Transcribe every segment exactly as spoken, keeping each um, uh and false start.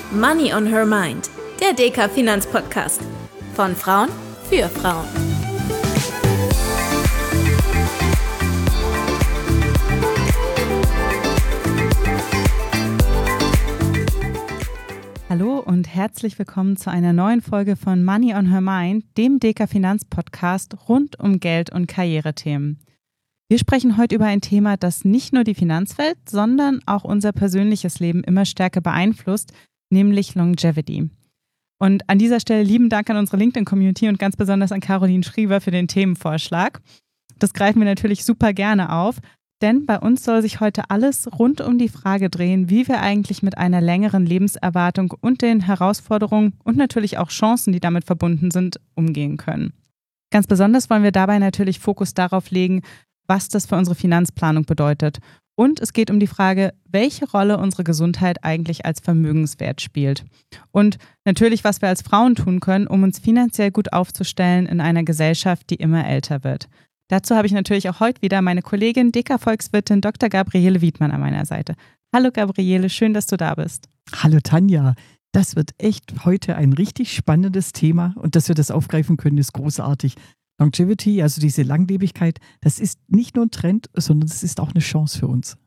Money on Her Mind, der D K Finanzpodcast. Von Frauen für Frauen. Hallo und herzlich willkommen zu einer neuen Folge von Money on Her Mind, dem D K Finanzpodcast rund um Geld- und Karrierethemen. Wir sprechen heute über ein Thema, das nicht nur die Finanzwelt, sondern auch unser persönliches Leben immer stärker beeinflusst, nämlich Longevity. Und an dieser Stelle lieben Dank an unsere LinkedIn-Community und ganz besonders an Caroline Schriever für den Themenvorschlag. Das greifen wir natürlich super gerne auf, denn bei uns soll sich heute alles rund um die Frage drehen, wie wir eigentlich mit einer längeren Lebenserwartung und den Herausforderungen und natürlich auch Chancen, die damit verbunden sind, umgehen können. Ganz besonders wollen wir dabei natürlich Fokus darauf legen, was das für unsere Finanzplanung bedeutet. Und es geht um die Frage, welche Rolle unsere Gesundheit eigentlich als Vermögenswert spielt. Und natürlich, was wir als Frauen tun können, um uns finanziell gut aufzustellen in einer Gesellschaft, die immer älter wird. Dazu habe ich natürlich auch heute wieder meine Kollegin, D K-Volkswirtin Doktor Gabriele Wiedmann an meiner Seite. Hallo Gabriele, schön, dass du da bist. Hallo Tanja, das wird echt heute ein richtig spannendes Thema und dass wir das aufgreifen können, ist großartig. Longevity, also diese Langlebigkeit, das ist nicht nur ein Trend, sondern es ist auch eine Chance für uns.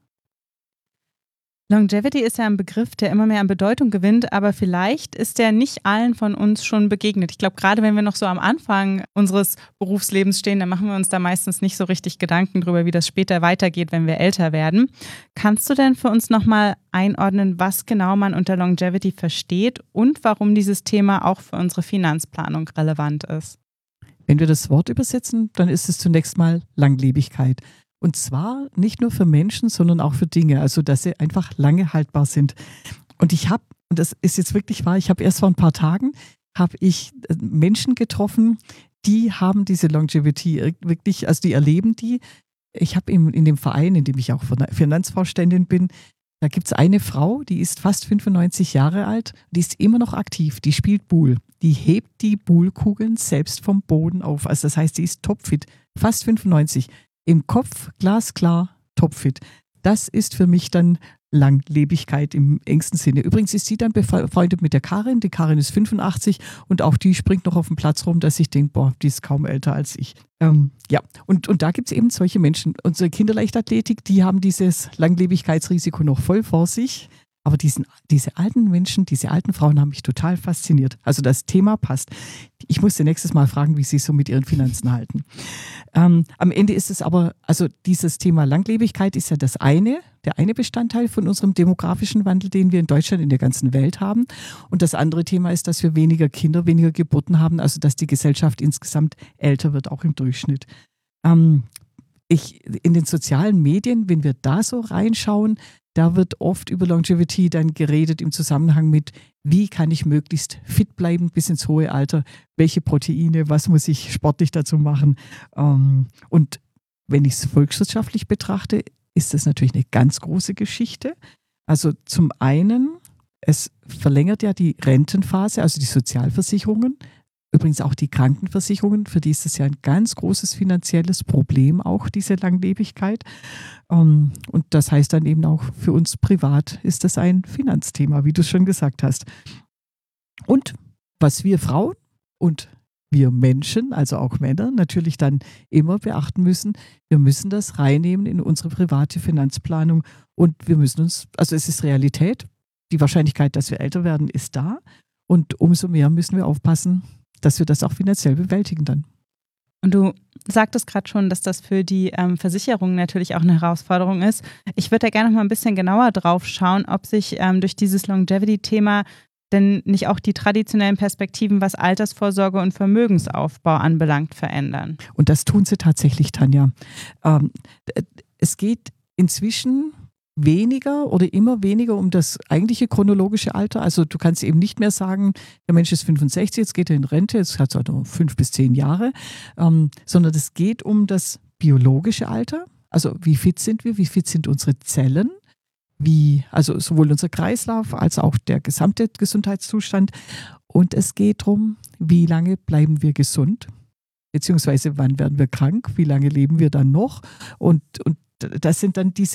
Longevity ist ja ein Begriff, der immer mehr an Bedeutung gewinnt, aber vielleicht ist der nicht allen von uns schon begegnet. Ich glaube, gerade wenn wir noch so am Anfang unseres Berufslebens stehen, dann machen wir uns da meistens nicht so richtig Gedanken drüber, wie das später weitergeht, wenn wir älter werden. Kannst du denn für uns nochmal einordnen, was genau man unter Longevity versteht und warum dieses Thema auch für unsere Finanzplanung relevant ist? Wenn wir das Wort übersetzen, dann ist es zunächst mal Langlebigkeit. Und zwar nicht nur für Menschen, sondern auch für Dinge, also dass sie einfach lange haltbar sind. Und ich habe, und das ist jetzt wirklich wahr, ich habe erst vor ein paar Tagen, habe ich Menschen getroffen, die haben diese Longevity wirklich, also die erleben die. Ich habe in, in dem Verein, in dem ich auch Finanzvorständin bin, da gibt es eine Frau, die ist fast fünfundneunzig Jahre alt, die ist immer noch aktiv, die spielt Buhl. Die hebt die Buhlkugeln selbst vom Boden auf. Also das heißt, die ist topfit, fast fünfundneunzig. Im Kopf glasklar, topfit. Das ist für mich dann Langlebigkeit im engsten Sinne. Übrigens ist sie dann befreundet mit der Karin. Die Karin ist fünfundachtzig und auch die springt noch auf dem Platz rum, dass ich denke, boah, die ist kaum älter als ich. Ähm, ja, und, und da gibt es eben solche Menschen. Unsere Kinderleichtathletik, die haben dieses Langlebigkeitsrisiko noch voll vor sich. Aber diesen, diese alten Menschen, diese alten Frauen haben mich total fasziniert. Also das Thema passt. Ich musste nächstes Mal fragen, wie sie es so mit ihren Finanzen halten. Ähm, am Ende ist es aber, also dieses Thema Langlebigkeit ist ja das eine, der eine Bestandteil von unserem demografischen Wandel, den wir in Deutschland, in der ganzen Welt haben. Und das andere Thema ist, dass wir weniger Kinder, weniger Geburten haben, also dass die Gesellschaft insgesamt älter wird, auch im Durchschnitt. Ähm, ich, in den sozialen Medien, wenn wir da so reinschauen, da wird oft über Longevity dann geredet im Zusammenhang mit, wie kann ich möglichst fit bleiben bis ins hohe Alter, welche Proteine, was muss ich sportlich dazu machen. Und wenn ich es volkswirtschaftlich betrachte, ist das natürlich eine ganz große Geschichte. Also zum einen, es verlängert ja die Rentenphase, also die Sozialversicherungen, übrigens auch die Krankenversicherungen, für die ist das ja ein ganz großes finanzielles Problem, auch diese Langlebigkeit. Und das heißt dann eben auch für uns privat ist das ein Finanzthema, wie du es schon gesagt hast. Und was wir Frauen und wir Menschen, also auch Männer, natürlich dann immer beachten müssen, wir müssen das reinnehmen in unsere private Finanzplanung und wir müssen uns, also es ist Realität, die Wahrscheinlichkeit, dass wir älter werden, ist da und umso mehr müssen wir aufpassen, dass wir das auch finanziell bewältigen dann. Und du sagtest gerade schon, dass das für die ähm, Versicherungen natürlich auch eine Herausforderung ist. Ich würde da gerne noch mal ein bisschen genauer drauf schauen, ob sich ähm, durch dieses Longevity-Thema denn nicht auch die traditionellen Perspektiven, was Altersvorsorge und Vermögensaufbau anbelangt, verändern. Und das tun sie tatsächlich, Tanja. Ähm, es geht inzwischen weniger oder immer weniger um das eigentliche chronologische Alter. Also du kannst eben nicht mehr sagen, der Mensch ist fünfundsechzig, jetzt geht er in Rente, jetzt hat er noch fünf bis zehn Jahre, ähm, sondern es geht um das biologische Alter. Also wie fit sind wir, wie fit sind unsere Zellen, wie, also sowohl unser Kreislauf als auch der gesamte Gesundheitszustand. Und es geht darum, wie lange bleiben wir gesund, beziehungsweise wann werden wir krank, wie lange leben wir dann noch. Und, und das sind dann diese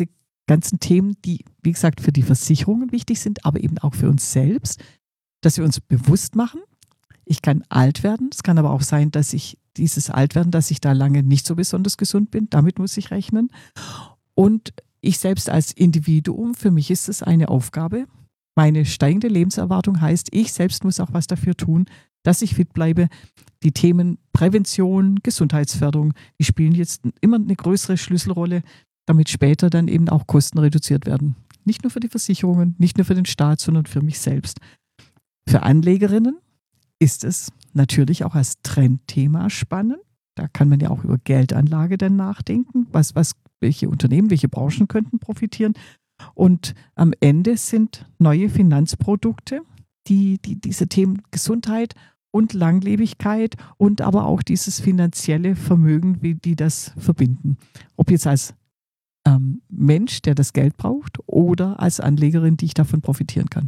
ganzen Themen, die, wie gesagt, für die Versicherungen wichtig sind, aber eben auch für uns selbst, dass wir uns bewusst machen, ich kann alt werden. Es kann aber auch sein, dass ich dieses Altwerden, dass ich da lange nicht so besonders gesund bin. Damit muss ich rechnen. Und ich selbst als Individuum, für mich ist es eine Aufgabe. Meine steigende Lebenserwartung heißt, ich selbst muss auch was dafür tun, dass ich fit bleibe. Die Themen Prävention, Gesundheitsförderung, die spielen jetzt immer eine größere Schlüsselrolle, damit später dann eben auch Kosten reduziert werden. Nicht nur für die Versicherungen, nicht nur für den Staat, sondern für mich selbst. Für Anlegerinnen ist es natürlich auch als Trendthema spannend. Da kann man ja auch über Geldanlage dann nachdenken. Was, was, welche Unternehmen, welche Branchen könnten profitieren? Und am Ende sind neue Finanzprodukte, die, die diese Themen Gesundheit und Langlebigkeit und aber auch dieses finanzielle Vermögen, wie die das verbinden. Ob jetzt als ähm, Mensch, der das Geld braucht, oder als Anlegerin, die ich davon profitieren kann.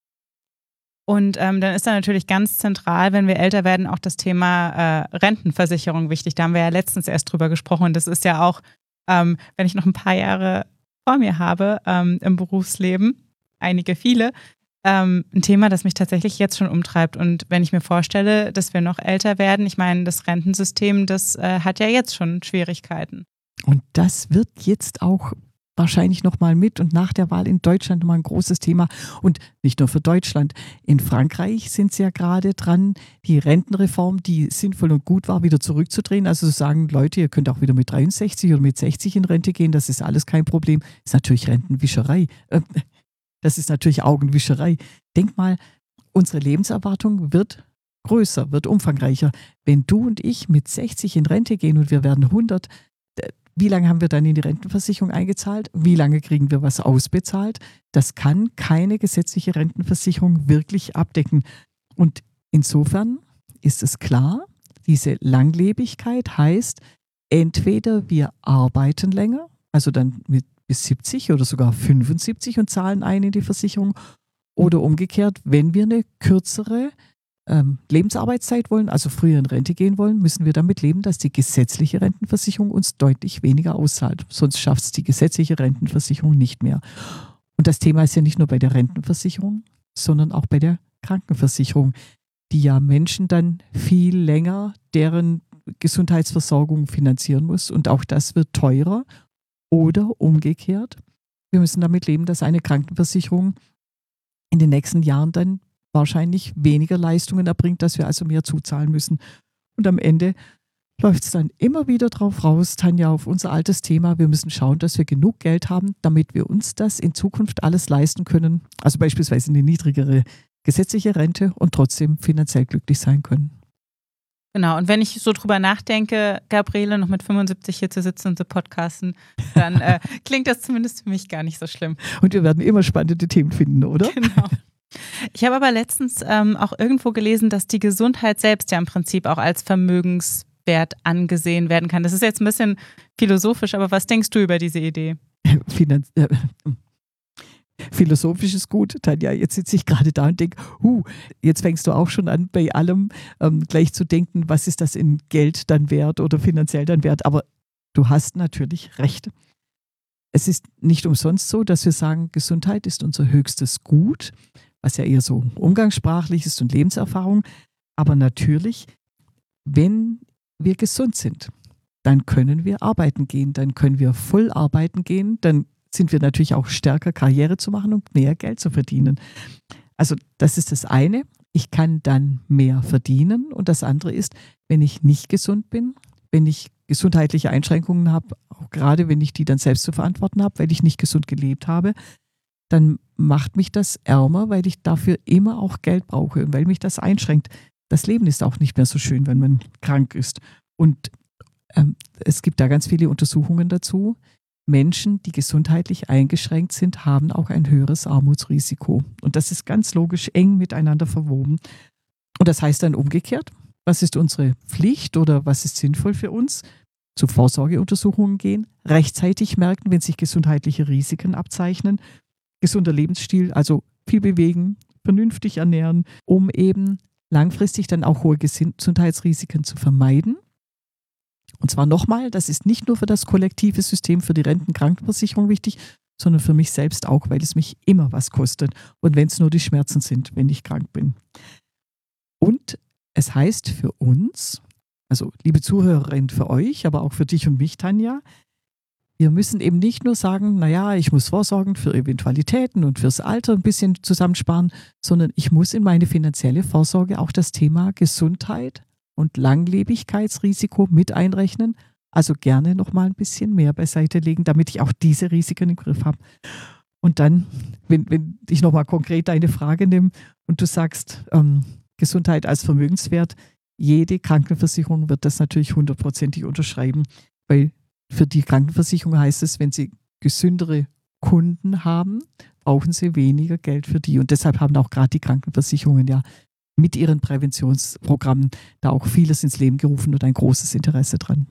Und ähm, dann ist da natürlich ganz zentral, wenn wir älter werden, auch das Thema äh, Rentenversicherung wichtig. Da haben wir ja letztens erst drüber gesprochen. Und das ist ja auch, ähm, wenn ich noch ein paar Jahre vor mir habe ähm, im Berufsleben, einige, viele, ähm, ein Thema, das mich tatsächlich jetzt schon umtreibt. Und wenn ich mir vorstelle, dass wir noch älter werden, ich meine, das Rentensystem, das äh, hat ja jetzt schon Schwierigkeiten. Und das wird jetzt auch wahrscheinlich nochmal mit und nach der Wahl in Deutschland nochmal ein großes Thema. Und nicht nur für Deutschland. In Frankreich sind sie ja gerade dran, die Rentenreform, die sinnvoll und gut war, wieder zurückzudrehen. Also zu sagen, Leute, ihr könnt auch wieder mit dreiundsechzig oder mit sechzig in Rente gehen, das ist alles kein Problem. Das ist natürlich Rentenwischerei. Das ist natürlich Augenwischerei. Denk mal, unsere Lebenserwartung wird größer, wird umfangreicher. Wenn du und ich mit sechzig in Rente gehen und wir werden hundert, wie lange haben wir dann in die Rentenversicherung eingezahlt? Wie lange kriegen wir was ausbezahlt? Das kann keine gesetzliche Rentenversicherung wirklich abdecken. Und insofern ist es klar, diese Langlebigkeit heißt, entweder wir arbeiten länger, also dann mit bis siebzig oder sogar fünfundsiebzig und zahlen ein in die Versicherung, oder umgekehrt, wenn wir eine kürzere ähm, Lebensarbeitszeit wollen, also früher in Rente gehen wollen, müssen wir damit leben, dass die gesetzliche Rentenversicherung uns deutlich weniger auszahlt. Sonst schafft es die gesetzliche Rentenversicherung nicht mehr. Und das Thema ist ja nicht nur bei der Rentenversicherung, sondern auch bei der Krankenversicherung, die ja Menschen dann viel länger deren Gesundheitsversorgung finanzieren muss. Und auch das wird teurer. Oder umgekehrt, wir müssen damit leben, dass eine Krankenversicherung in den nächsten Jahren dann wahrscheinlich weniger Leistungen erbringt, dass wir also mehr zuzahlen müssen. Und am Ende läuft es dann immer wieder drauf raus, Tanja, auf unser altes Thema. Wir müssen schauen, dass wir genug Geld haben, damit wir uns das in Zukunft alles leisten können. Also beispielsweise eine niedrigere gesetzliche Rente und trotzdem finanziell glücklich sein können. Genau, und wenn ich so drüber nachdenke, Gabriele, noch mit fünfundsiebzig hier zu sitzen und zu podcasten, dann äh, klingt das zumindest für mich gar nicht so schlimm. Und wir werden immer spannende Themen finden, oder? Genau. Ich habe aber letztens ähm, auch irgendwo gelesen, dass die Gesundheit selbst ja im Prinzip auch als Vermögenswert angesehen werden kann. Das ist jetzt ein bisschen philosophisch, aber was denkst du über diese Idee? Finanz äh, Philosophisch ist gut, Tanja. Jetzt sitze ich gerade da und denke, huh, jetzt fängst du auch schon an, bei allem ähm, gleich zu denken, was ist das in Geld dann wert oder finanziell dann wert. Aber du hast natürlich recht. Es ist nicht umsonst so, dass wir sagen, Gesundheit ist unser höchstes Gut, was ja eher so umgangssprachlich ist und Lebenserfahrung. Aber natürlich, wenn wir gesund sind, dann können wir arbeiten gehen, dann können wir voll arbeiten gehen, dann sind wir natürlich auch stärker, Karriere zu machen und mehr Geld zu verdienen. Also das ist das eine. Ich kann dann mehr verdienen. Und das andere ist, wenn ich nicht gesund bin, wenn ich gesundheitliche Einschränkungen habe, auch gerade wenn ich die dann selbst zu verantworten habe, weil ich nicht gesund gelebt habe, dann macht mich das ärmer, weil ich dafür immer auch Geld brauche und weil mich das einschränkt. Das Leben ist auch nicht mehr so schön, wenn man krank ist. Und ähm, es gibt da ganz viele Untersuchungen dazu. Menschen, die gesundheitlich eingeschränkt sind, haben auch ein höheres Armutsrisiko. Und das ist ganz logisch eng miteinander verwoben. Und das heißt dann umgekehrt, was ist unsere Pflicht oder was ist sinnvoll für uns? Zu Vorsorgeuntersuchungen gehen, rechtzeitig merken, wenn sich gesundheitliche Risiken abzeichnen, gesunder Lebensstil, also viel bewegen, vernünftig ernähren, um eben langfristig dann auch hohe Gesundheitsrisiken zu vermeiden. Und zwar nochmal, das ist nicht nur für das kollektive System, für die Rentenkrankenversicherung wichtig, sondern für mich selbst auch, weil es mich immer was kostet. Und wenn es nur die Schmerzen sind, wenn ich krank bin. Und es heißt für uns, also liebe Zuhörerin, für euch, aber auch für dich und mich, Tanja, wir müssen eben nicht nur sagen, naja, ich muss vorsorgen für Eventualitäten und fürs Alter ein bisschen zusammensparen, sondern ich muss in meine finanzielle Vorsorge auch das Thema Gesundheit und Langlebigkeitsrisiko mit einrechnen. Also gerne nochmal ein bisschen mehr beiseite legen, damit ich auch diese Risiken im Griff habe. Und dann, wenn, wenn ich nochmal konkret deine Frage nehme und du sagst, ähm, Gesundheit als Vermögenswert, jede Krankenversicherung wird das natürlich hundertprozentig unterschreiben, weil für die Krankenversicherung heißt es, wenn sie gesündere Kunden haben, brauchen sie weniger Geld für die. Und deshalb haben auch gerade die Krankenversicherungen ja mit ihren Präventionsprogrammen da auch vieles ins Leben gerufen und ein großes Interesse dran.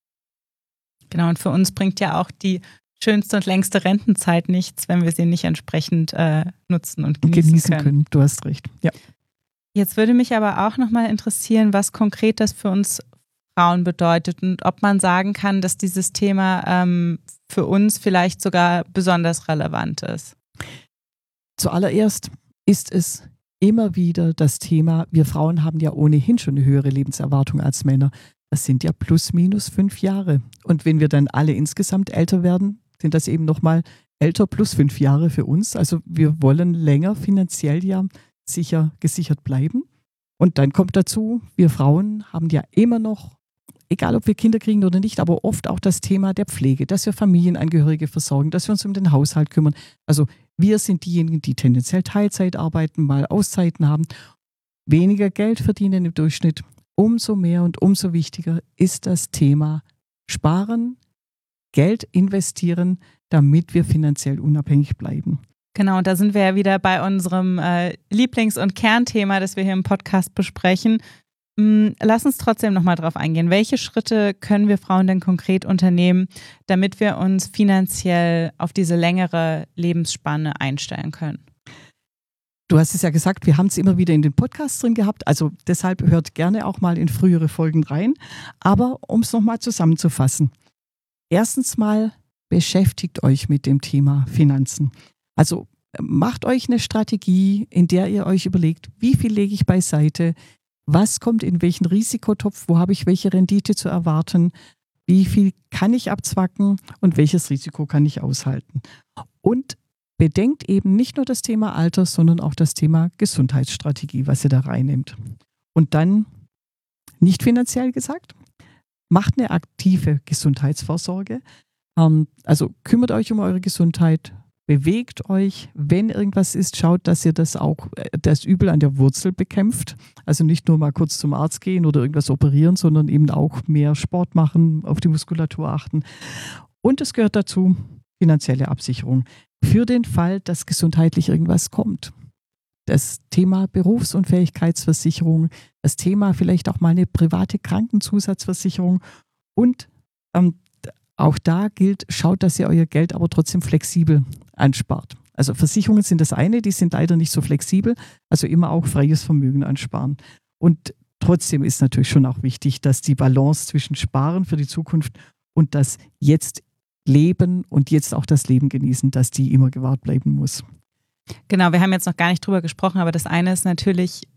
Genau, und für uns bringt ja auch die schönste und längste Rentenzeit nichts, wenn wir sie nicht entsprechend äh, nutzen und genießen, und genießen können. können. Du hast recht, ja. Jetzt würde mich aber auch nochmal interessieren, was konkret das für uns Frauen bedeutet und ob man sagen kann, dass dieses Thema ähm, für uns vielleicht sogar besonders relevant ist. Zuallererst ist es immer wieder das Thema, wir Frauen haben ja ohnehin schon eine höhere Lebenserwartung als Männer. Das sind ja plus minus fünf Jahre. Und wenn wir dann alle insgesamt älter werden, sind das eben nochmal älter plus fünf Jahre für uns. Also wir wollen länger finanziell ja sicher gesichert bleiben. Und dann kommt dazu, wir Frauen haben ja immer noch, egal ob wir Kinder kriegen oder nicht, aber oft auch das Thema der Pflege, dass wir Familienangehörige versorgen, dass wir uns um den Haushalt kümmern. Also wir sind diejenigen, die tendenziell Teilzeit arbeiten, mal Auszeiten haben, weniger Geld verdienen im Durchschnitt. Umso mehr und umso wichtiger ist das Thema Sparen, Geld investieren, damit wir finanziell unabhängig bleiben. Genau, und da sind wir ja wieder bei unserem äh, Lieblings- und Kernthema, das wir hier im Podcast besprechen. Lass uns trotzdem nochmal drauf eingehen. Welche Schritte können wir Frauen denn konkret unternehmen, damit wir uns finanziell auf diese längere Lebensspanne einstellen können? Du hast es ja gesagt, wir haben es immer wieder in den Podcasts drin gehabt, also deshalb hört gerne auch mal in frühere Folgen rein. Aber um es nochmal zusammenzufassen. Erstens mal beschäftigt euch mit dem Thema Finanzen. Also macht euch eine Strategie, in der ihr euch überlegt, wie viel lege ich beiseite, was kommt in welchen Risikotopf, wo habe ich welche Rendite zu erwarten, wie viel kann ich abzwacken und welches Risiko kann ich aushalten. Und bedenkt eben nicht nur das Thema Alter, sondern auch das Thema Gesundheitsstrategie, was ihr da reinnimmt. Und dann, nicht finanziell gesagt, macht eine aktive Gesundheitsvorsorge. Also kümmert euch um eure Gesundheit, bewegt euch, wenn irgendwas ist, schaut, dass ihr das auch, das Übel an der Wurzel bekämpft. Also nicht nur mal kurz zum Arzt gehen oder irgendwas operieren, sondern eben auch mehr Sport machen, auf die Muskulatur achten. Und es gehört dazu finanzielle Absicherung für den Fall, dass gesundheitlich irgendwas kommt. Das Thema Berufsunfähigkeitsversicherung, das Thema vielleicht auch mal eine private Krankenzusatzversicherung und ähm, auch da gilt, schaut, dass ihr euer Geld aber trotzdem flexibel anspart. Also Versicherungen sind das eine, die sind leider nicht so flexibel, also immer auch freies Vermögen ansparen. Und trotzdem ist natürlich schon auch wichtig, dass die Balance zwischen Sparen für die Zukunft und das jetzt Leben und jetzt auch das Leben genießen, dass die immer gewahrt bleiben muss. Genau, wir haben jetzt noch gar nicht drüber gesprochen, aber das eine ist natürlich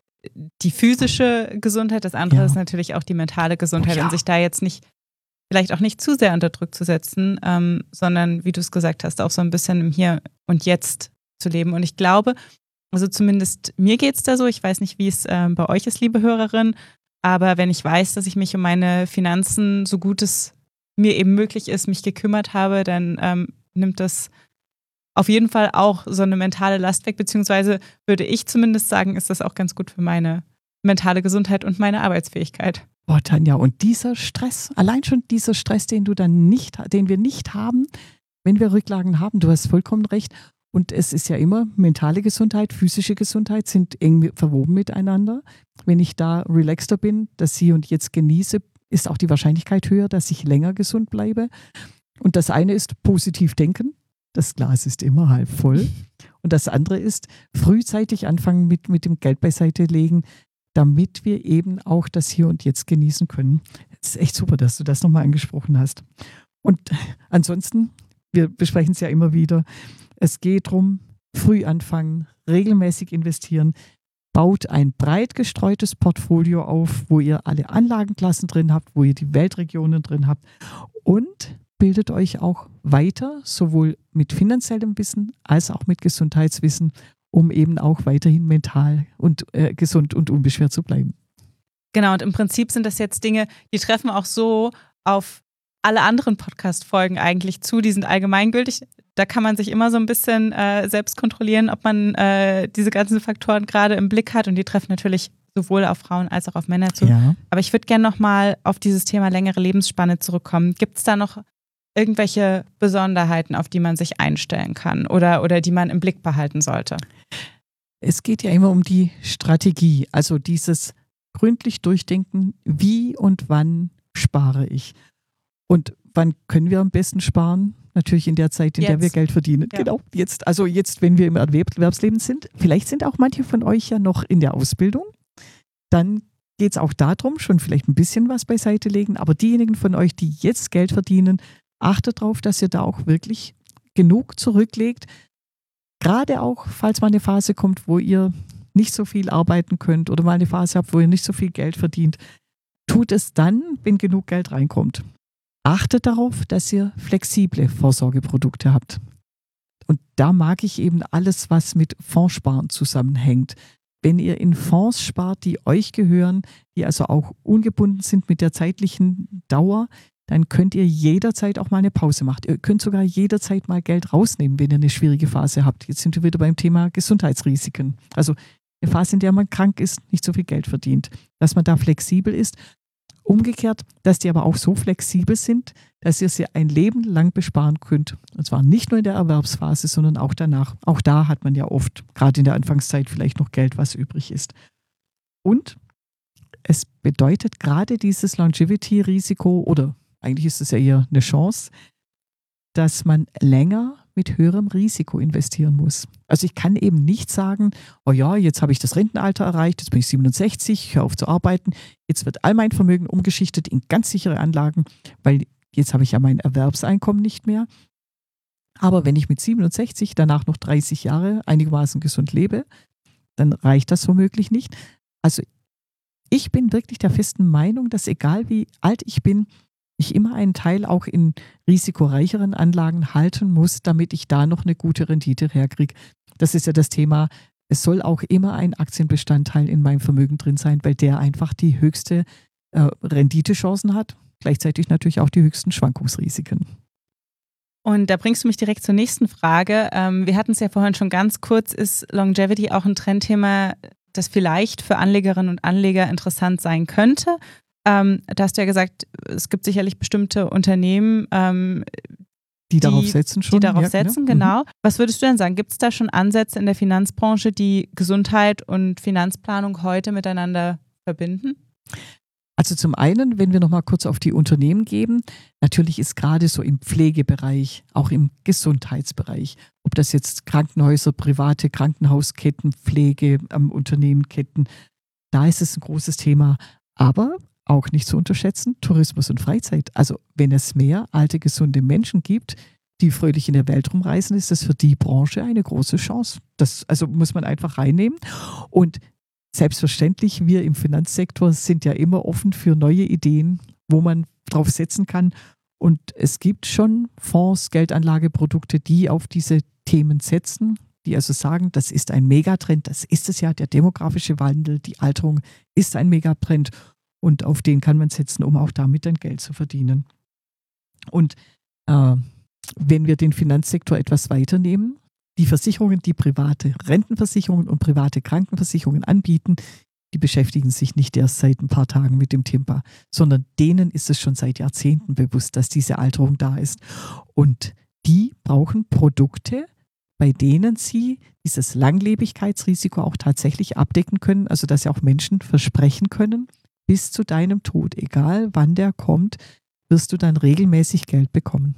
die physische Gesundheit, das andere ja. ist natürlich auch die mentale Gesundheit oh ja. und sich da jetzt nicht vielleicht auch nicht zu sehr unter Druck zu setzen, ähm, sondern, wie du es gesagt hast, auch so ein bisschen im Hier und Jetzt zu leben. Und ich glaube, also zumindest mir geht es da so, ich weiß nicht, wie es äh, bei euch ist, liebe Hörerin, aber wenn ich weiß, dass ich mich um meine Finanzen, so gut es mir eben möglich ist, mich gekümmert habe, dann ähm, nimmt das auf jeden Fall auch so eine mentale Last weg, beziehungsweise würde ich zumindest sagen, ist das auch ganz gut für meine mentale Gesundheit und meine Arbeitsfähigkeit. Boah, Tanja, und dieser Stress, allein schon dieser Stress, den du dann nicht, den wir nicht haben, wenn wir Rücklagen haben, du hast vollkommen recht. Und es ist ja immer, mentale Gesundheit, physische Gesundheit sind eng verwoben miteinander. Wenn ich da relaxter bin, das Hier und Jetzt genieße, ist auch die Wahrscheinlichkeit höher, dass ich länger gesund bleibe. Und das eine ist positiv denken. Das Glas ist immer halb voll. Und das andere ist frühzeitig anfangen mit, mit dem Geld beiseite legen, damit wir eben auch das Hier und Jetzt genießen können. Es ist echt super, dass du das nochmal angesprochen hast. Und ansonsten wir besprechen es ja immer wieder. Es geht darum, früh anfangen, regelmäßig investieren, baut ein breit gestreutes Portfolio auf, wo ihr alle Anlagenklassen drin habt, wo ihr die Weltregionen drin habt und bildet euch auch weiter, sowohl mit finanziellem Wissen als auch mit Gesundheitswissen, um eben auch weiterhin mental und äh, gesund und unbeschwert zu bleiben. Genau, und im Prinzip sind das jetzt Dinge, die treffen auch so auf alle anderen Podcast-Folgen eigentlich zu, die sind allgemeingültig. Da kann man sich immer so ein bisschen äh, selbst kontrollieren, ob man äh, diese ganzen Faktoren gerade im Blick hat und die treffen natürlich sowohl auf Frauen als auch auf Männer zu. Ja. Aber ich würde gerne nochmal auf dieses Thema längere Lebensspanne zurückkommen. Gibt es da noch irgendwelche Besonderheiten, auf die man sich einstellen kann oder, oder die man im Blick behalten sollte? Es geht ja immer um die Strategie, also dieses gründlich durchdenken, wie und wann spare ich. Und wann können wir am besten sparen? Natürlich in der Zeit, in jetzt. der wir Geld verdienen. Ja. Genau, jetzt. Also jetzt, wenn wir im Erwerbsleben sind. Vielleicht sind auch manche von euch ja noch in der Ausbildung. Dann geht es auch darum, schon vielleicht ein bisschen was beiseite legen. Aber diejenigen von euch, die jetzt Geld verdienen, achtet darauf, dass ihr da auch wirklich genug zurücklegt. Gerade auch, falls mal eine Phase kommt, wo ihr nicht so viel arbeiten könnt oder mal eine Phase habt, wo ihr nicht so viel Geld verdient. Tut es dann, wenn genug Geld reinkommt. Achtet darauf, dass ihr flexible Vorsorgeprodukte habt. Und da mag ich eben alles, was mit Fondssparen zusammenhängt. Wenn ihr in Fonds spart, die euch gehören, die also auch ungebunden sind mit der zeitlichen Dauer, dann könnt ihr jederzeit auch mal eine Pause machen. Ihr könnt sogar jederzeit mal Geld rausnehmen, wenn ihr eine schwierige Phase habt. Jetzt sind wir wieder beim Thema Gesundheitsrisiken. Also eine Phase, in der man krank ist, nicht so viel Geld verdient. Dass man da flexibel ist. Umgekehrt, dass die aber auch so flexibel sind, dass ihr sie ein Leben lang besparen könnt. Und zwar nicht nur in der Erwerbsphase, sondern auch danach. Auch da hat man ja oft, gerade in der Anfangszeit, vielleicht noch Geld, was übrig ist. Und es bedeutet gerade dieses Longevity-Risiko, oder eigentlich ist es ja eher eine Chance, dass man länger mit höherem Risiko investieren muss. Also ich kann eben nicht sagen, oh ja, jetzt habe ich das Rentenalter erreicht, jetzt bin ich siebenundsechzig, ich höre auf zu arbeiten, jetzt wird all mein Vermögen umgeschichtet in ganz sichere Anlagen, weil jetzt habe ich ja mein Erwerbseinkommen nicht mehr. Aber wenn ich mit siebenundsechzig danach noch dreißig Jahre einigermaßen gesund lebe, dann reicht das womöglich nicht. Also ich bin wirklich der festen Meinung, dass egal wie alt ich bin, ich immer einen Teil auch in risikoreicheren Anlagen halten muss, damit ich da noch eine gute Rendite herkriege. Das ist ja das Thema. Es soll auch immer ein Aktienbestandteil in meinem Vermögen drin sein, weil der einfach die höchste äh, Renditechancen hat, gleichzeitig natürlich auch die höchsten Schwankungsrisiken. Und da bringst du mich direkt zur nächsten Frage. Ähm, wir hatten es ja vorhin schon ganz kurz, ist Longevity auch ein Trendthema, das vielleicht für Anlegerinnen und Anleger interessant sein könnte? Ähm, da hast du ja gesagt, es gibt sicherlich bestimmte Unternehmen, ähm, die, die darauf setzen schon. Die darauf ja, setzen, genau. genau. Was würdest du denn sagen? Gibt es da schon Ansätze in der Finanzbranche, die Gesundheit und Finanzplanung heute miteinander verbinden? Also zum einen, wenn wir noch mal kurz auf die Unternehmen gehen, natürlich ist gerade so im Pflegebereich, auch im Gesundheitsbereich, ob das jetzt Krankenhäuser, private Krankenhausketten, Pflege, ähm, Unternehmenketten, da ist es ein großes Thema. Aber auch nicht zu unterschätzen, Tourismus und Freizeit. Also wenn es mehr alte, gesunde Menschen gibt, die fröhlich in der Welt rumreisen, ist das für die Branche eine große Chance. Das also muss man einfach reinnehmen. Und selbstverständlich, wir im Finanzsektor sind ja immer offen für neue Ideen, wo man drauf setzen kann. Und es gibt schon Fonds, Geldanlageprodukte, die auf diese Themen setzen, die also sagen, das ist ein Megatrend, das ist es ja, der demografische Wandel, die Alterung ist ein Megatrend. Und auf den kann man setzen, um auch damit dann Geld zu verdienen. Und äh, wenn wir den Finanzsektor etwas weiternehmen, die Versicherungen, die private Rentenversicherungen und private Krankenversicherungen anbieten, die beschäftigen sich nicht erst seit ein paar Tagen mit dem Thema, sondern denen ist es schon seit Jahrzehnten bewusst, dass diese Alterung da ist. Und die brauchen Produkte, bei denen sie dieses Langlebigkeitsrisiko auch tatsächlich abdecken können, also dass sie auch Menschen versprechen können, bis zu deinem Tod, egal wann der kommt, wirst du dann regelmäßig Geld bekommen.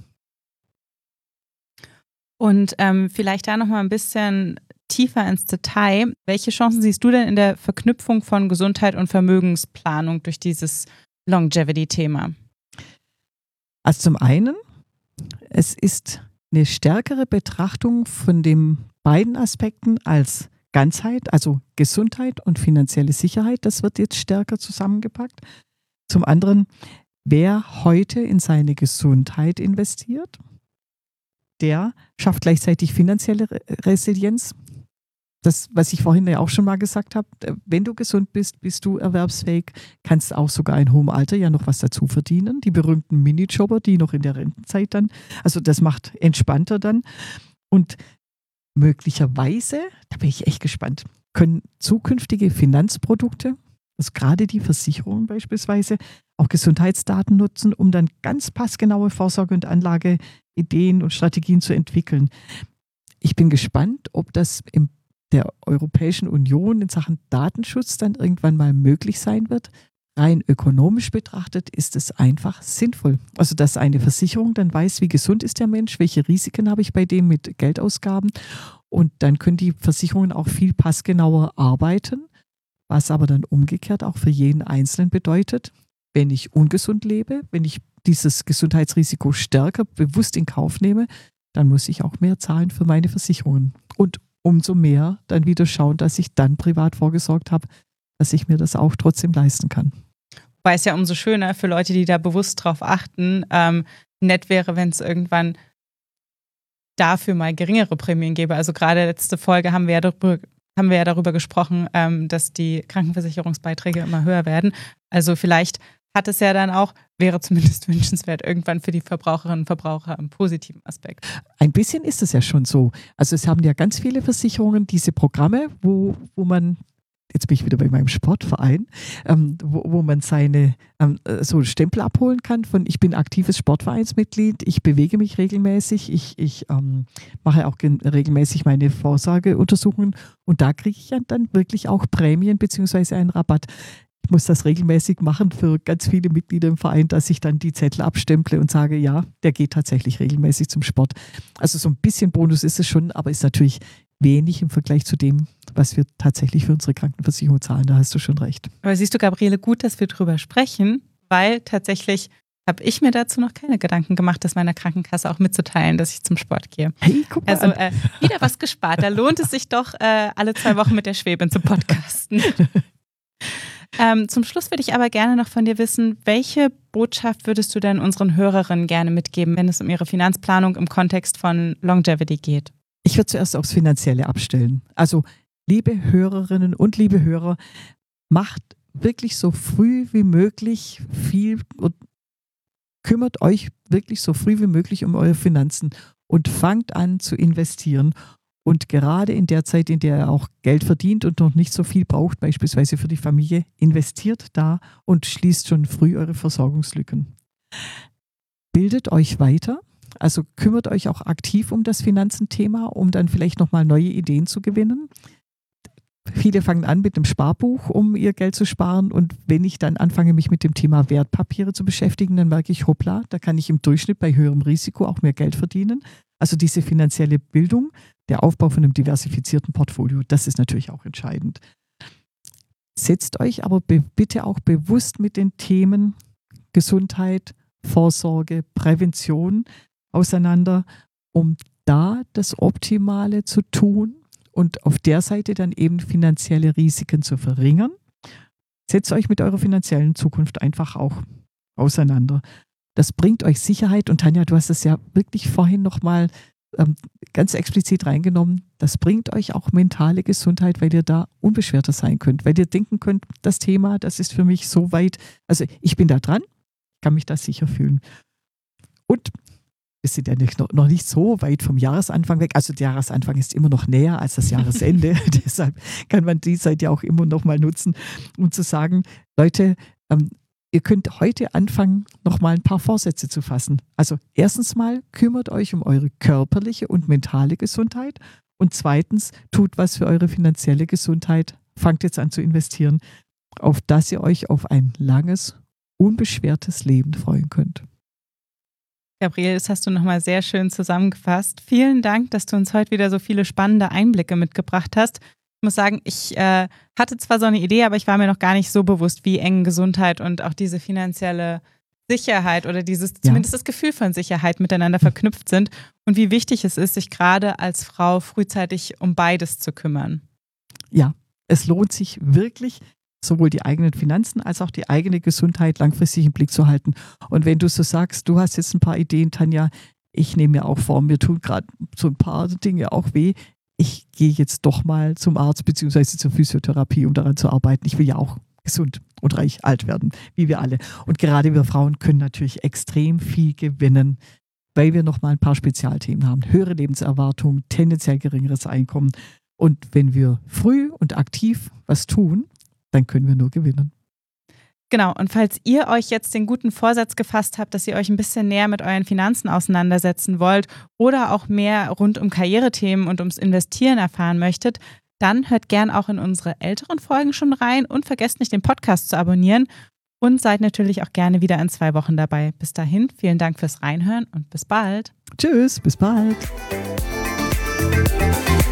Und ähm, vielleicht da nochmal ein bisschen tiefer ins Detail. Welche Chancen siehst du denn in der Verknüpfung von Gesundheit und Vermögensplanung durch dieses Longevity-Thema? Also zum einen, es ist eine stärkere Betrachtung von den beiden Aspekten als Ganzheit, also Gesundheit und finanzielle Sicherheit. Das wird jetzt stärker zusammengepackt. Zum anderen, wer heute in seine Gesundheit investiert, der schafft gleichzeitig finanzielle Resilienz. Das, was ich vorhin ja auch schon mal gesagt habe, wenn du gesund bist, bist du erwerbsfähig, kannst auch sogar in hohem Alter ja noch was dazu verdienen. Die berühmten Minijobber, die noch in der Rentenzeit dann, also das macht entspannter dann. Und möglicherweise, da bin ich echt gespannt, können zukünftige Finanzprodukte, also gerade die Versicherungen beispielsweise, auch Gesundheitsdaten nutzen, um dann ganz passgenaue Vorsorge- und Anlageideen und Strategien zu entwickeln. Ich bin gespannt, ob das im der Europäischen Union in Sachen Datenschutz dann irgendwann mal möglich sein wird. Rein ökonomisch betrachtet ist es einfach sinnvoll. Also dass eine Versicherung dann weiß, wie gesund ist der Mensch, welche Risiken habe ich bei dem mit Geldausgaben, und dann können die Versicherungen auch viel passgenauer arbeiten, was aber dann umgekehrt auch für jeden Einzelnen bedeutet, wenn ich ungesund lebe, wenn ich dieses Gesundheitsrisiko stärker bewusst in Kauf nehme, dann muss ich auch mehr zahlen für meine Versicherungen. Und umso mehr dann wieder schauen, dass ich dann privat vorgesorgt habe, dass ich mir das auch trotzdem leisten kann. Weil es ja umso schöner für Leute, die da bewusst drauf achten, ähm, nett wäre, wenn es irgendwann dafür mal geringere Prämien gäbe. Also gerade letzte Folge haben wir ja darüber, haben wir ja darüber gesprochen, ähm, dass die Krankenversicherungsbeiträge immer höher werden. Also vielleicht hat es ja dann auch, wäre zumindest wünschenswert, irgendwann für die Verbraucherinnen und Verbraucher einen positiven Aspekt. Ein bisschen ist es ja schon so. Also es haben ja ganz viele Versicherungen diese Programme, wo, wo man, jetzt bin ich wieder bei meinem Sportverein, ähm, wo, wo man seine ähm, so Stempel abholen kann von, ich bin aktives Sportvereinsmitglied, ich bewege mich regelmäßig, ich, ich ähm, mache auch gen- regelmäßig meine Vorsorgeuntersuchungen, und da kriege ich ja dann wirklich auch Prämien bzw. einen Rabatt. Ich muss das regelmäßig machen für ganz viele Mitglieder im Verein, dass ich dann die Zettel abstemple und sage, ja, der geht tatsächlich regelmäßig zum Sport. Also so ein bisschen Bonus ist es schon, aber ist natürlich wenig im Vergleich zu dem, was wir tatsächlich für unsere Krankenversicherung zahlen. Da hast du schon recht. Aber siehst du, Gabriele, gut, dass wir drüber sprechen, weil tatsächlich habe ich mir dazu noch keine Gedanken gemacht, das meiner Krankenkasse auch mitzuteilen, dass ich zum Sport gehe. Hey, guck mal also äh, wieder was gespart. Da lohnt es sich doch, äh, alle zwei Wochen mit der Schwäbin zu podcasten. Ähm, zum Schluss würde ich aber gerne noch von dir wissen, welche Botschaft würdest du denn unseren Hörerinnen gerne mitgeben, wenn es um ihre Finanzplanung im Kontext von Longevity geht? Ich würde zuerst aufs Finanzielle abstellen. Also, liebe Hörerinnen und liebe Hörer, macht wirklich so früh wie möglich viel und kümmert euch wirklich so früh wie möglich um eure Finanzen und fangt an zu investieren. Und gerade in der Zeit, in der ihr auch Geld verdient und noch nicht so viel braucht, beispielsweise für die Familie, investiert da und schließt schon früh eure Versorgungslücken. Bildet euch weiter, also kümmert euch auch aktiv um das Finanzenthema, um dann vielleicht nochmal neue Ideen zu gewinnen. Viele fangen an mit einem Sparbuch, um ihr Geld zu sparen, und wenn ich dann anfange, mich mit dem Thema Wertpapiere zu beschäftigen, dann merke ich, hoppla, da kann ich im Durchschnitt bei höherem Risiko auch mehr Geld verdienen. Also diese finanzielle Bildung, der Aufbau von einem diversifizierten Portfolio, das ist natürlich auch entscheidend. Setzt euch aber be- bitte auch bewusst mit den Themen Gesundheit, Vorsorge, Prävention auseinander, um da das Optimale zu tun und auf der Seite dann eben finanzielle Risiken zu verringern. Setzt euch mit eurer finanziellen Zukunft einfach auch auseinander. Das bringt euch Sicherheit, und Tanja, du hast es ja wirklich vorhin nochmal ähm, ganz explizit reingenommen, das bringt euch auch mentale Gesundheit, weil ihr da unbeschwerter sein könnt, weil ihr denken könnt, das Thema, das ist für mich so weit, also ich bin da dran, kann mich da sicher fühlen. Und wir sind ja nicht, noch nicht so weit vom Jahresanfang weg, also der Jahresanfang ist immer noch näher als das Jahresende, deshalb kann man die Zeit ja auch immer noch mal nutzen, um zu sagen, Leute, ähm, ihr könnt heute anfangen, nochmal ein paar Vorsätze zu fassen. Also erstens mal, kümmert euch um eure körperliche und mentale Gesundheit, und zweitens, tut was für eure finanzielle Gesundheit. Fangt jetzt an zu investieren, auf das ihr euch auf ein langes, unbeschwertes Leben freuen könnt. Gabriele, das hast du nochmal sehr schön zusammengefasst. Vielen Dank, dass du uns heute wieder so viele spannende Einblicke mitgebracht hast. Ich muss sagen, ich äh, hatte zwar so eine Idee, aber ich war mir noch gar nicht so bewusst, wie eng Gesundheit und auch diese finanzielle Sicherheit oder dieses, Ja. zumindest das Gefühl von Sicherheit miteinander verknüpft sind und wie wichtig es ist, sich gerade als Frau frühzeitig um beides zu kümmern. Ja, es lohnt sich wirklich, sowohl die eigenen Finanzen als auch die eigene Gesundheit langfristig im Blick zu halten. Und wenn du so sagst, du hast jetzt ein paar Ideen, Tanja, ich nehme mir auch vor, mir tun gerade so ein paar Dinge auch weh. Ich gehe jetzt doch mal zum Arzt bzw. zur Physiotherapie, um daran zu arbeiten. Ich will ja auch gesund und reich alt werden, wie wir alle. Und gerade wir Frauen können natürlich extrem viel gewinnen, weil wir noch mal ein paar Spezialthemen haben. Höhere Lebenserwartung, tendenziell geringeres Einkommen. Und wenn wir früh und aktiv was tun, dann können wir nur gewinnen. Genau, und falls ihr euch jetzt den guten Vorsatz gefasst habt, dass ihr euch ein bisschen näher mit euren Finanzen auseinandersetzen wollt oder auch mehr rund um Karrierethemen und ums Investieren erfahren möchtet, dann hört gern auch in unsere älteren Folgen schon rein und vergesst nicht, den Podcast zu abonnieren und seid natürlich auch gerne wieder in zwei Wochen dabei. Bis dahin, vielen Dank fürs Reinhören und bis bald. Tschüss, bis bald.